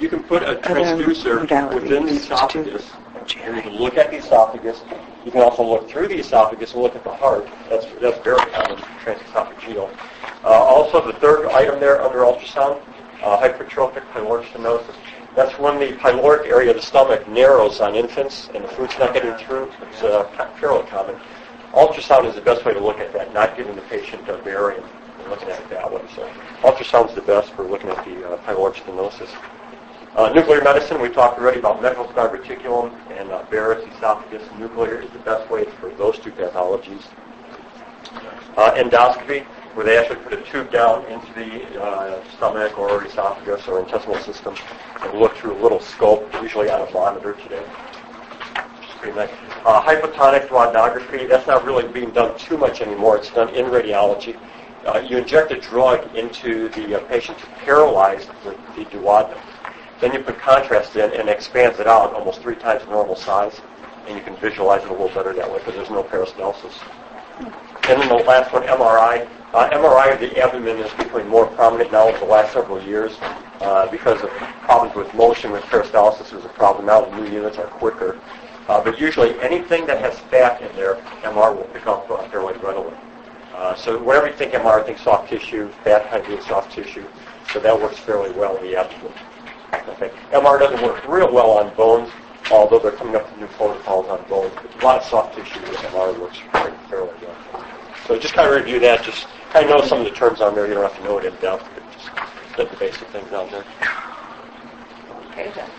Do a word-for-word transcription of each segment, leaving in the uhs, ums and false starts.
you can put a transducer within the esophagus, and you can look at the esophagus. You can also look through the esophagus and look at the heart. That's that's very common, transesophageal. Uh, also, the third item there under ultrasound, uh, hypertrophic pyloric stenosis. That's when the pyloric area of the stomach narrows on infants and the food's not getting through. It's uh, fairly common. Ultrasound is the best way to look at that, not giving the patient a barium and looking at it that way. So ultrasound is the best for looking at the uh, pyloric stenosis. Uh, nuclear medicine, we talked already about medullary reticulum and uh, Barrett's esophagus. Nuclear is the best way for those two pathologies. Uh, endoscopy, where they actually put a tube down into the uh, stomach or esophagus or intestinal system and look through a little scope, usually on a monitor today. Pretty nice. Uh, hypotonic duodenography, that's not really being done too much anymore. It's done in radiology. Uh, you inject a drug into the uh, patient to paralyze the, the duodenum. Then you put contrast in and it expands it out almost three times the normal size, and you can visualize it a little better that way because there's no peristalsis. And then the last one, M R I. Uh, M R I of the abdomen is becoming more prominent now over the last several years uh, because of problems with motion with peristalsis is a problem now. The new units are quicker. Uh, but usually anything that has fat in there, M R will pick up uh, fairly readily. Uh, so whenever you think M R, think soft tissue, fat kind of being soft tissue. So that works fairly well in the abdomen. Okay. M R doesn't work real well on bones, although they're coming up with new protocols on bones. But a lot of soft tissue with M R works fairly well. So just kind of review that. Just kind of know some of the terms on there. You don't have to know it in depth, but just get the basic things out there. Okay, then.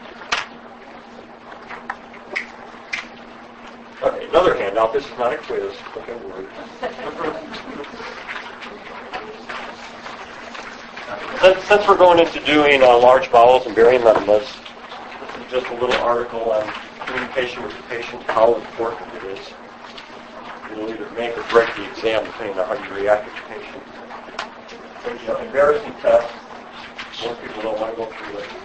Okay, another handout. This is not a quiz. Okay, word. Since, since we're going into doing uh, large bowels and barium enemas, this is just a little article on communication with the patient, how important it is. It'll either make or break the exam depending on how you react with the patient. So, you know, embarrassing tests. Most people don't want to go through it.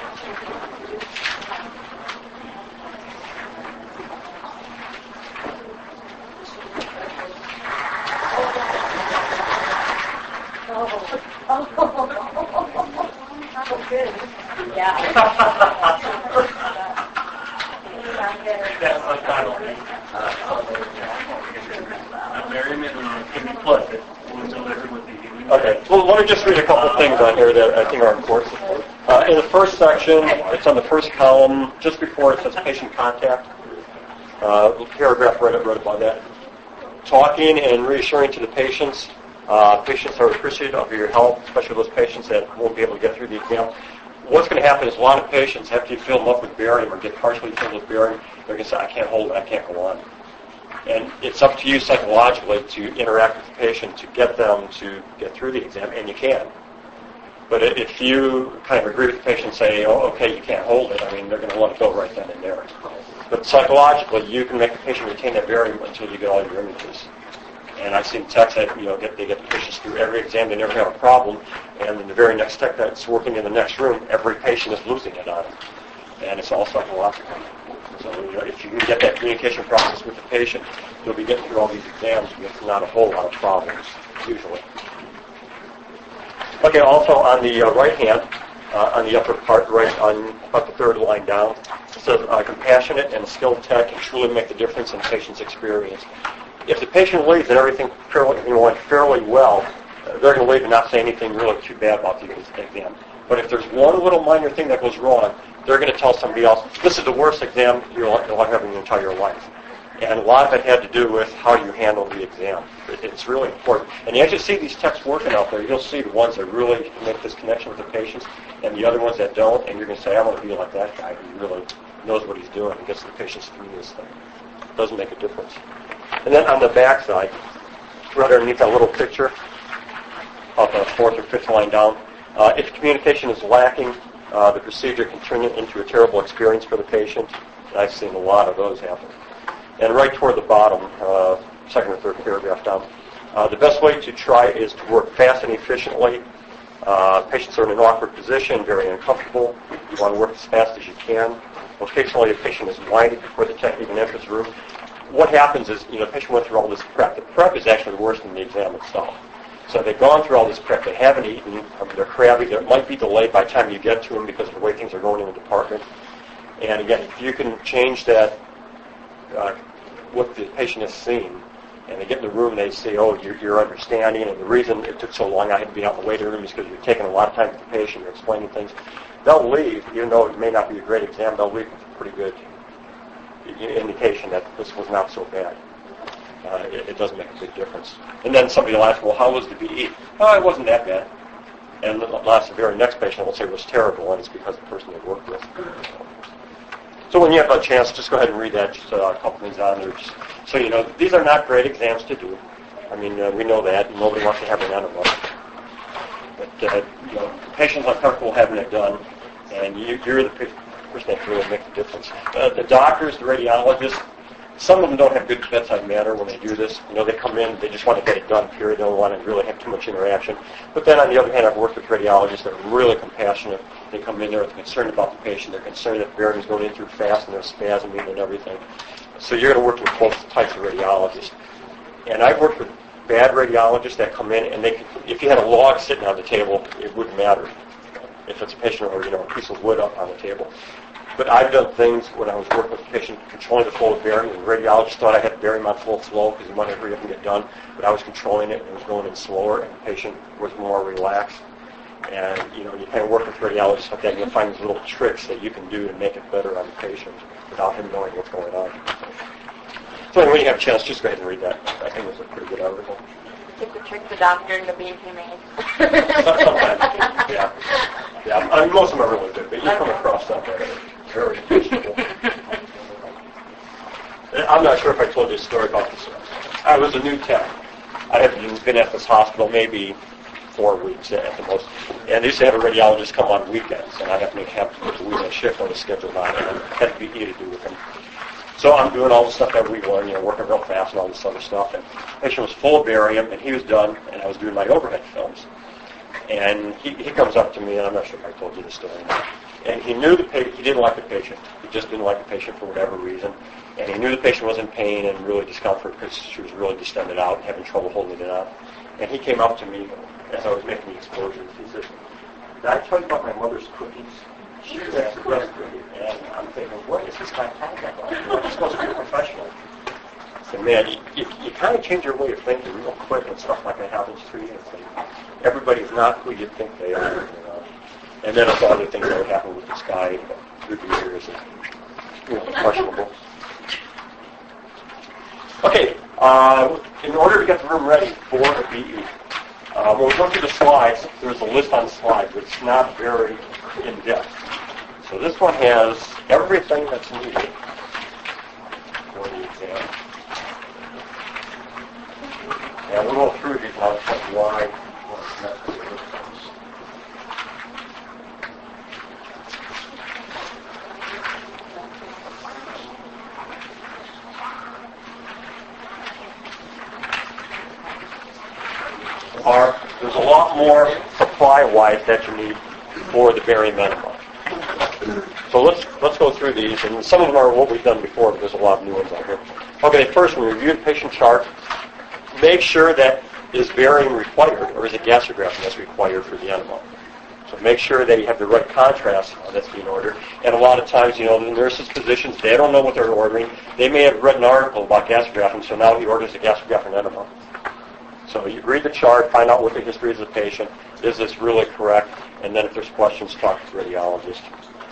Good. Yeah. That's my title. Okay, well, let me just read a couple things on here that I think are important. Uh, in the first section, it's on the first column, just before it says patient contact. Uh, paragraph right, right above that. Talking and reassuring to the patients. Uh, patients are appreciative of your help, especially those patients that won't be able to get through the exam. What's going to happen is a lot of patients, after you fill them up with barium or get partially filled with barium, they're going to say, I can't hold it, I can't go on. And it's up to you psychologically to interact with the patient to get them to get through the exam, and you can. But if you kind of agree with the patient and say, oh, okay, you can't hold it, I mean, they're going to let it go right then and there. But psychologically, you can make the patient retain that barium until you get all your images. And I've seen techs that, you know, get, they get the patients through every exam, they never have a problem, and in the very next tech that's working in the next room, every patient is losing it on them. And it's all psychological. So, you know, if you can get that communication process with the patient, you'll be getting through all these exams with not a whole lot of problems, usually. Okay, also on the uh, right hand, uh, on the upper part, right on about the third line down, it says, uh, compassionate and skilled tech can truly make the difference in the patient's experience. If the patient leaves and everything fairly, you know, went fairly well, they're going to leave and not say anything really too bad about the exam. But if there's one little minor thing that goes wrong, they're going to tell somebody else, this is the worst exam you'll have in your entire life. And a lot of it had to do with how you handle the exam. It's really important. And you actually see these techs working out there. You'll see the ones that really make this connection with the patients and the other ones that don't. And you're going to say, I want to be like that guy who really knows what he's doing and gets the patients through this thing. It doesn't make a difference. And then on the back side, right underneath that little picture, about the fourth or fifth line down, uh, if communication is lacking, uh, the procedure can turn it into a terrible experience for the patient. I've seen a lot of those happen. And right toward the bottom, uh, second or third paragraph down, uh, the best way to try is to work fast and efficiently. Uh, patients are in an awkward position, very uncomfortable. You want to work as fast as you can. Occasionally, a patient is whining before the tech even enters the room. What happens is, you know, the patient went through all this prep. The prep is actually worse than the exam itself. So they've gone through all this prep. They haven't eaten. I mean, they're crabby. It might be delayed by the time you get to them because of the way things are going in the department. And again, if you can change that, uh, what the patient has seen, and they get in the room and they say, oh, you're, you're understanding, and the reason it took so long I had to be out in the waiting room is because you're taking a lot of time with the patient, you're explaining things. They'll leave, even though it may not be a great exam, they'll leave with a pretty good indication that this was not so bad. Uh, it, it doesn't make a big difference. And then somebody will ask, well, how was the B E? Oh, it wasn't that bad. And the last, the very next patient will say it was terrible, and it's because of the person they worked with. So when you have a chance, just go ahead and read that, just uh, a couple things on there. Just, so you know, these are not great exams to do. I mean, uh, we know that. Nobody wants to have an animal. But, uh, you know, the patients are comfortable having it done, and you, you're the person that can really make the difference. Uh, the doctors, the radiologists, some of them don't have good bedside manner when they do this. You know, they come in, they just want to get it done, period. They don't want to really have too much interaction. But then on the other hand, I've worked with radiologists that are really compassionate. They come in there, they're concerned about the patient. They're concerned that the barium's going in too fast and they're spasming and everything. So you're going to work with both types of radiologists. And I've worked with bad radiologists that come in and they can, if you had a log sitting on the table, it wouldn't matter if it's a patient or, you know, a piece of wood up on the table. But I've done things when I was working with a patient controlling the flow of barium, and the radiologist thought I had barium on full flow because he wanted to hurry up and get done, but I was controlling it and it was going in slower, and the patient was more relaxed. And, you know, you kind of work with radiologists like that, and you'll find these little tricks that you can do to make it better on the patient without him knowing what's going on. So anyway, when you have a chance, just go ahead and read that. I think it was a pretty good article. Get to trick the doctor into being humane. Sometimes, yeah. Yeah, I mean, most of them are really good, but you come across some that are very impeachable. I'm not sure if I told you a story about this. I was a new tech. I had been at this hospital maybe four weeks at the most. And they used to have a radiologist come on weekends, and I happened to have to put a weekend shift on the schedule on it, and it had to be easy to do with him. So I'm doing all the stuff that we learned, you know, working real fast and all this other stuff. And the patient was full of barium, and he was done, and I was doing my overhead films. And he, he comes up to me, and I'm not sure if I told you this story or not. And he knew the patient, he didn't like the patient. He just didn't like the patient for whatever reason. And he knew the patient was in pain and really discomfort because she was really distended out and having trouble holding it up. And he came up to me as I was making the exposures. He said, did I tell you about my mother's cookies? She was at the restaurant. And I'm thinking, what is this guy talking about? You know, he's supposed to be a professional. I said, man, you, you, you kind of change your way of thinking real quick when stuff like that happens to you. And everybody's not who you think they are. You know? And then it's other things that would happen with this guy through the years. And, you know, questionable. Okay, uh, in order to get the room ready for a B E, uh, when we go through the slides, there's a list on the slides, but it's not very in-depth. So this one has everything that's needed for the exam. And we'll go through these and I'll tell you why. what's necessary. Are, there's a lot more supply-wise that you need for the barium enema. So let's let's go through these, and some of them are what we've done before, but there's a lot of new ones out here. Okay, first, when we review the patient chart, make sure that is barium required, or is it gastrographin that's required for the enema. So make sure that you have the right contrast that's being ordered. And a lot of times, you know, the nurses, physicians, they don't know what they're ordering. They may have read an article about gastrographin, so now he orders a gastrographin enema. So you read the chart, find out what the history is of the patient. Is this really correct? And then if there's questions, talk to the radiologist.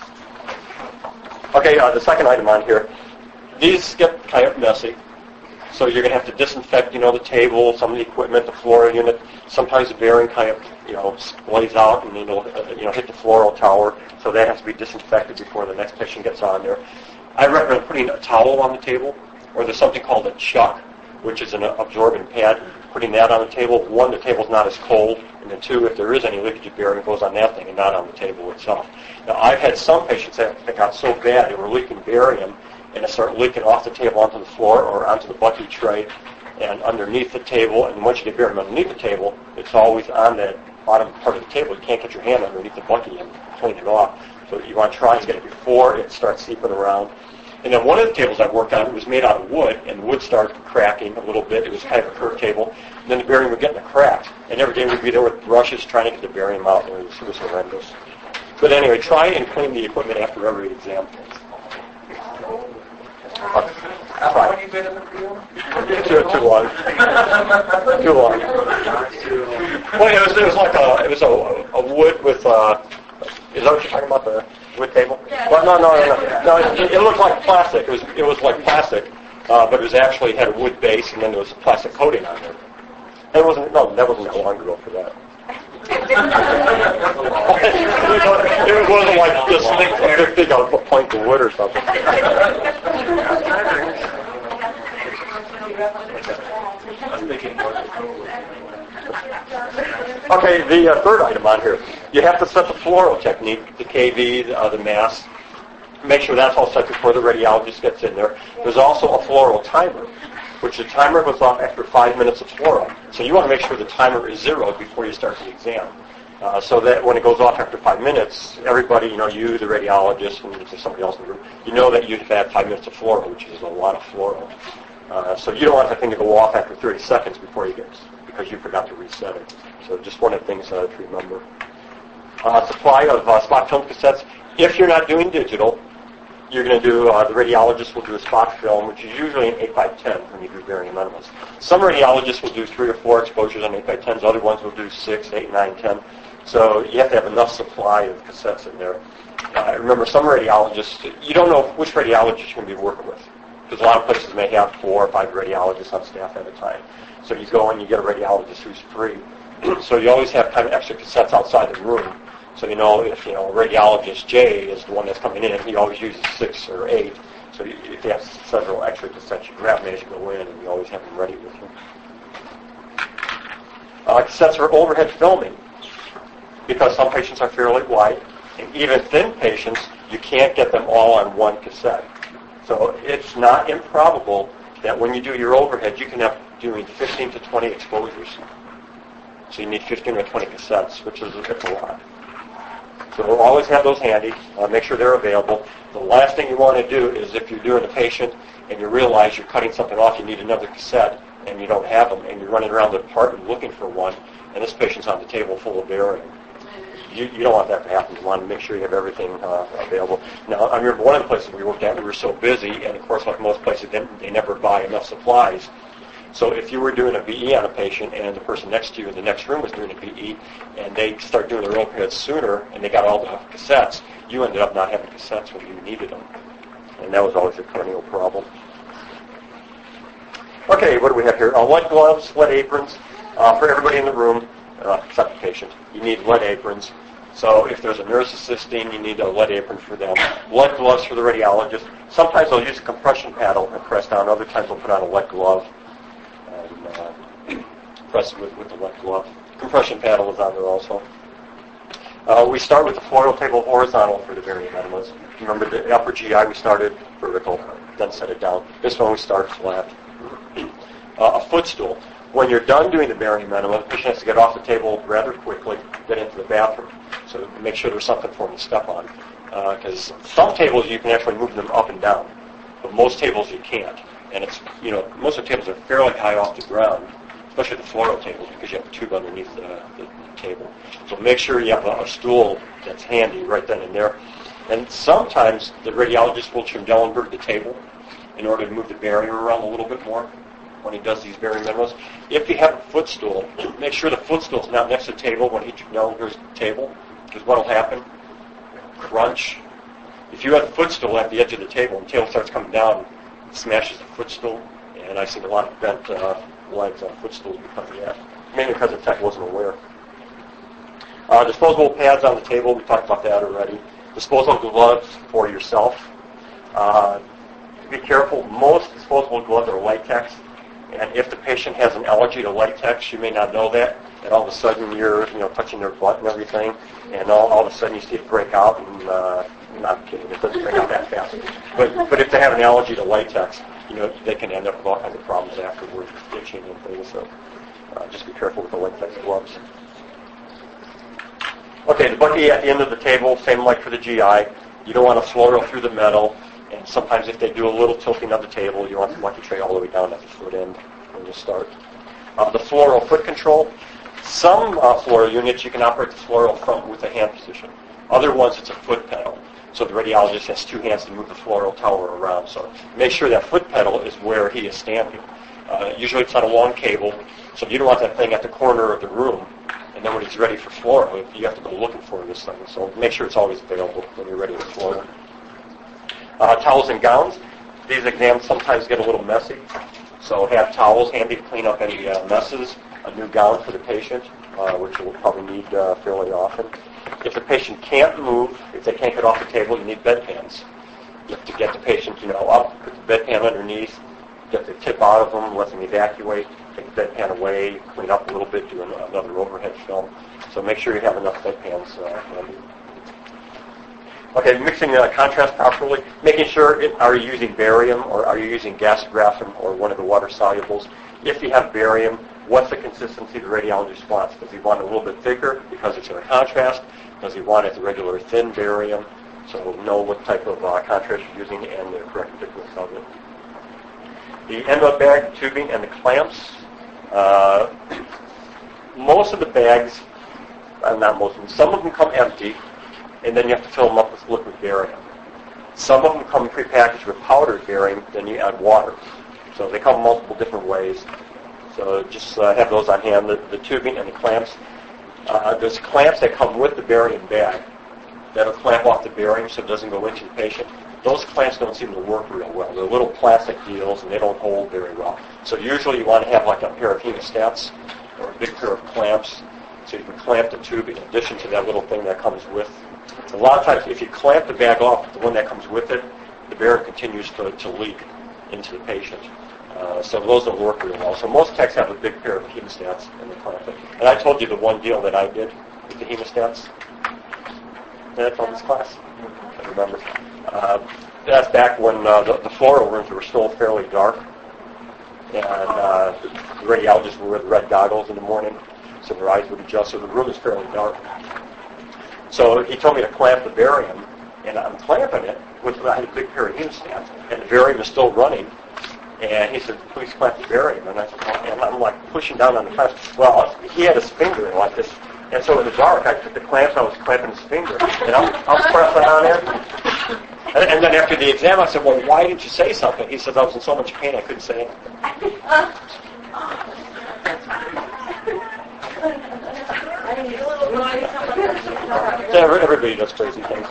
Okay, uh, the second item on here. These get kind of messy. So you're going to have to disinfect, you know, the table, some of the equipment, the floor unit. Sometimes the bearing kind of, you know, splays out and it'll, uh, you know, hit the floral tower. So that has to be disinfected before the next patient gets on there. I recommend putting a towel on the table, or there's something called a chuck, which is an absorbent pad. Putting that on the table, one, the table's not as cold, and then two, if there is any leakage of barium, it goes on that thing and not on the table itself. Now, I've had some patients that got so bad they were leaking barium, and it started leaking off the table onto the floor or onto the bucket tray and underneath the table. And once you get barium underneath the table, it's always on that bottom part of the table. You can't get your hand underneath the bucket and clean it off. So you want to try and get it before it starts seeping around. And then one of the tables I worked on was made out of wood, and the wood started cracking a little bit. It was kind of a curved table. And then the barium would get in a crack. And every day we'd be there with brushes trying to get the barium out, and it was, it was horrendous. But anyway, try and clean the equipment after every exam. Uh, How long have you been in the field? Too, too long. Too long. Well, it was, it was like a, it was a, a wood with, uh, is that what you're talking about, the wood table? Well, no, no, no, no. no it, it looked like plastic. It was, it was like plastic, uh, but it was actually had a wood base, and then there was a plastic coating on there. That wasn't, no, that wasn't that long ago for that. It wasn't like this thick, thick of a plank of wood or something. Okay, the uh, third item on here, you have to set the fluoro technique, the K V, the, uh, the mass. Make sure that's all set before the radiologist gets in there. There's also a fluoro timer, which the timer goes off after five minutes of fluoro. So you want to make sure the timer is zero before you start the exam. Uh, so that when it goes off after five minutes, everybody, you know, you, the radiologist, and if there's somebody else in the room, you know that you've had five minutes of fluoro, which is a lot of fluoro. Uh, so you don't want that thing to go off after thirty seconds before you get, because you forgot to reset it. So just one of the things uh, to remember. Uh, supply of uh, spot film cassettes. If you're not doing digital, you're going to do, uh, the radiologist will do a spot film, which is usually an eight by ten when you do barium enemas. Some radiologists will do three or four exposures on eight by tens. Other ones will do six, eight, nine, ten. So you have to have enough supply of cassettes in there. Uh, remember, some radiologists, you don't know which radiologist you're going to be working with, because a lot of places may have four or five radiologists on staff at a time. So you go and you get a radiologist who's free. So you always have kind of extra cassettes outside the room. So you know, if you know radiologist J is the one that's coming in, he always uses six or eight. So you, if you have several extra cassettes, you grab them as you go in, and you always have them ready with you. Uh, cassettes for overhead filming, because some patients are fairly wide, and even thin patients, you can't get them all on one cassette. So it's not improbable that when you do your overhead, you can have doing fifteen to twenty exposures. So you need fifteen or twenty cassettes, which is it's a lot. So we'll always have those handy. Uh, make sure they're available. The last thing you want to do is if you're doing a patient and you realize you're cutting something off, you need another cassette, and you don't have them, and you're running around the department looking for one, and this patient's on the table full of barium. You, you don't want that to happen. You want to make sure you have everything uh, available. Now, I remember one of the places we worked at, we were so busy, and of course, like most places, they, they never buy enough supplies. So if you were doing a B E on a patient and the person next to you in the next room was doing a B E and they start doing their overhead sooner and they got all the cassettes, you ended up not having cassettes when you needed them. And that was always a perennial problem. Okay, what do we have here? Uh, lead gloves, lead aprons. Uh, for everybody in the room, uh, except the patient, you need lead aprons. So if there's a nurse assisting, you need a lead apron for them. Lead gloves for the radiologist. Sometimes they'll use a compression paddle and press down. Other times they'll put on a lead glove. And uh, press it with, with the lead glove. Compression paddle is on there also. Uh, we start with the fluoro table horizontal for the barium enemas. Remember the upper G I we started vertical, then set it down. This one we start flat. Uh, a footstool. When you're done doing the barium enema, the patient has to get off the table rather quickly, get into the bathroom. So make sure there's something for him to step on. Because uh, some tables you can actually move them up and down, but most tables you can't. And it's, you know, most of the tables are fairly high off the ground, especially the fluoro tables, because you have a tube underneath the, the, the table. So make sure you have a, a stool that's handy right then and there. And sometimes the radiologist will Trendelenburg the table in order to move the barrier around a little bit more when he does these barium enemas. If you have a footstool, make sure the footstool's not next to the table when he Trendelenburgs the table, because what will happen? Crunch. If you have the footstool at the edge of the table and the table starts coming down, it smashes the footstool, and I've seen a lot of bent uh, legs on footstools because of that, mainly because the tech wasn't aware. Uh, disposable pads on the table, we talked about that already. Disposable gloves for yourself. Uh, be careful, most disposable gloves are latex, and if the patient has an allergy to latex, you may not know that, and all of a sudden you're you know, touching their butt and everything, and all, all of a sudden you see it break out, and uh, I'm not kidding, it doesn't break out that fast. But but if they have an allergy to latex, you know, they can end up with all kinds of problems afterwards, itching and things, so uh, just be careful with the latex gloves. Okay, the bucky at the end of the table, same like for the G I. You don't want to fluoro through the metal. And sometimes if they do a little tilting of the table, you want the monkey tray all the way down at the foot end when you start. Uh, the fluoro foot control. Some uh, fluoro units, you can operate the fluoro front with a hand position. Other ones, it's a foot pedal. So the radiologist has two hands to move the fluoro tower around. So make sure that foot pedal is where he is standing. Uh, usually it's on a long cable, so you don't want that thing at the corner of the room. And then when he's ready for fluoro, you have to go looking for this thing. So make sure it's always available when you're ready for fluoro. Uh, towels and gowns. These exams sometimes get a little messy. So have towels handy to clean up any uh, messes. A new gown for the patient, uh, which you'll probably need uh, fairly often. If the patient can't move, if they can't get off the table, you need bedpans. You have to get the patient, you know, up, put the bedpan underneath, get the tip out of them, let them evacuate, take the bedpan away, clean up a little bit, do another overhead film. So make sure you have enough bedpans uh, handy. Okay, mixing uh, contrast properly, making sure, it, are you using barium or are you using gastrographin or one of the water solubles? If you have barium, what's the consistency the radiologist wants? Does he want it a little bit thicker because it's in a contrast? Does he want it the regular thin barium? So know what type of uh, contrast you're using and the correct thickness of it. The envelope bag, tubing, and the clamps. Uh, most of the bags, uh, not most of them, some of them come empty, and then you have to fill them up with liquid barium. Some of them come prepackaged with powdered barium, then you add water. So they come multiple different ways. So just uh, have those on hand, the, the tubing and the clamps. Uh, there's clamps that come with the barium bag that'll clamp off the barium so it doesn't go into the patient. Those clamps don't seem to work real well. They're little plastic deals and they don't hold very well. So usually you want to have like a pair of hemostats or a big pair of clamps so you can clamp the tube in addition to that little thing that comes with. A lot of times if you clamp the bag off, the one that comes with it, the barium continues to, to leak into the patient. Uh, so those don't work really well. So most techs have a big pair of hemostats and they clamp it. And I told you the one deal that I did with the hemostats. That's from this class. I remember. Uh, that's back when uh, the, the fluoro rooms were still fairly dark. And uh, the radiologists would wear the red goggles in the morning so their eyes would adjust. So the room is fairly dark. So he told me to clamp the barium, and I'm clamping it with I had a big pair of hemostats, and the barium is still running. And he said, please clamp the barium. And I said, well, and I'm like pushing down on the clamps. Well, he had his finger like this. And so in the dark, I took the clamps, I was clamping his finger. And I'm, I'm pressing on it. And, and then after the exam, I said, well, why didn't you say something? He says, I was in so much pain, I couldn't say anything. So everybody does crazy things.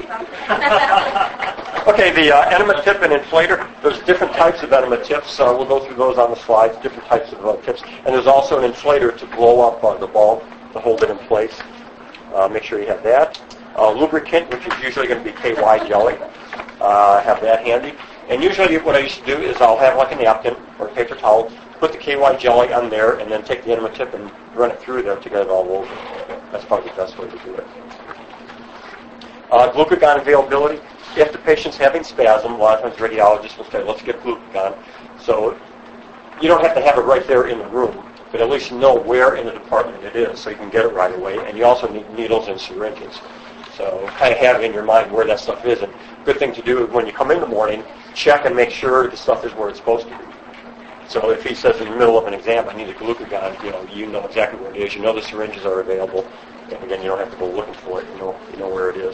Okay, the uh, enema tip and inflator. There's different types of enema tips. Uh, we'll go through those on the slides, different types of uh, tips. And there's also an inflator to blow up uh, the bulb to hold it in place. Uh, make sure you have that. Uh, lubricant, which is usually going to be K Y jelly. Uh, have that handy. And usually what I used to do is I'll have like a napkin or a paper towel, put the K Y jelly on there, and then take the enema tip and run it through there to get it all over. That's probably the best way to do it. Uh, glucagon availability. If the patient's having spasm, a lot of times radiologists will say, let's get glucagon. So you don't have to have it right there in the room, but at least know where in the department it is so you can get it right away. And you also need needles and syringes. So kind of have it in your mind where that stuff is. And good thing to do when you come in the morning, check and make sure the stuff is where it's supposed to be. So if he says in the middle of an exam, I need a glucagon, you know, you know exactly where it is. You know the syringes are available. And again, you don't have to go looking for it. You know, you know where it is.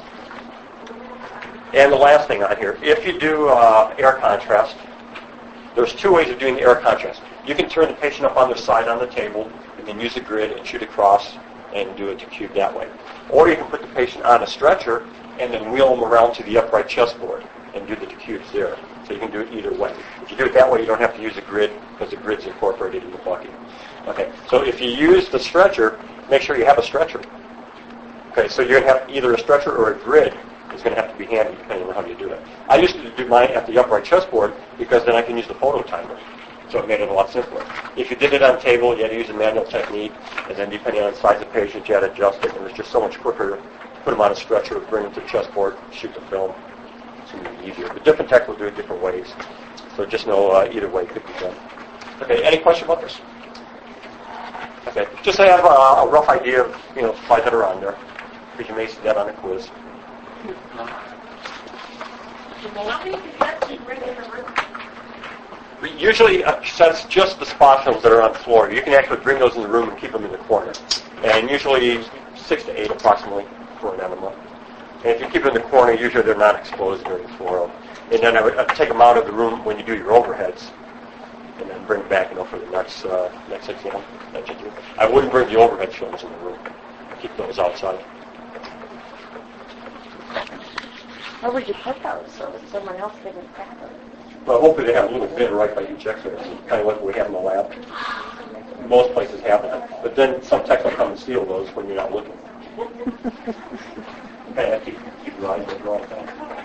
And the last thing on here, if you do uh, air contrast, there's two ways of doing the air contrast. You can turn the patient up on their side on the table and then use a grid and shoot across and do a tube that way. Or you can put the patient on a stretcher and then wheel them around to the upright chest board and do the tubes there. So you can do it either way. If you do it that way, you don't have to use a grid because the grid's incorporated in the bucket. Okay, so if you use the stretcher, make sure you have a stretcher. Okay, so you're going to have either a stretcher or a grid. It's going to have to be handy depending on how you do it. I used to do mine at the upright chest board because then I can use the photo timer. So it made it a lot simpler. If you did it on table, you had to use a manual technique, and then depending on the size of the patient, you had to adjust it, and it was just so much quicker to put them on a stretcher, bring them to the chest board, shoot the film. It's going to be easier. But different tech will do it different ways. So just know uh, either way could be done. Okay, any question about this? Okay, just to have uh, a rough idea of, you know, slides that are on there, because you may see that on a quiz. How many cassettes do you bring in the room? Usually, uh, that's just the spot films that are on the floor. You can actually bring those in the room and keep them in the corner. And usually six to eight approximately for an enema. And if you keep them in the corner, usually they're not exposed during the fluoro. And then I would I'd take them out of the room when you do your overheads, and then bring them back, you know, for the next uh, next exam that you do. I wouldn't bring the overhead films in the room. Keep those outside. Where would you put those so that someone else didn't grab them? Well, hopefully they have a little bin right by each X-ray, kind of like we have in the lab. Most places have that. But then some techs will come and steal those when you're not looking. Okay, I keep, keep riding those all the time.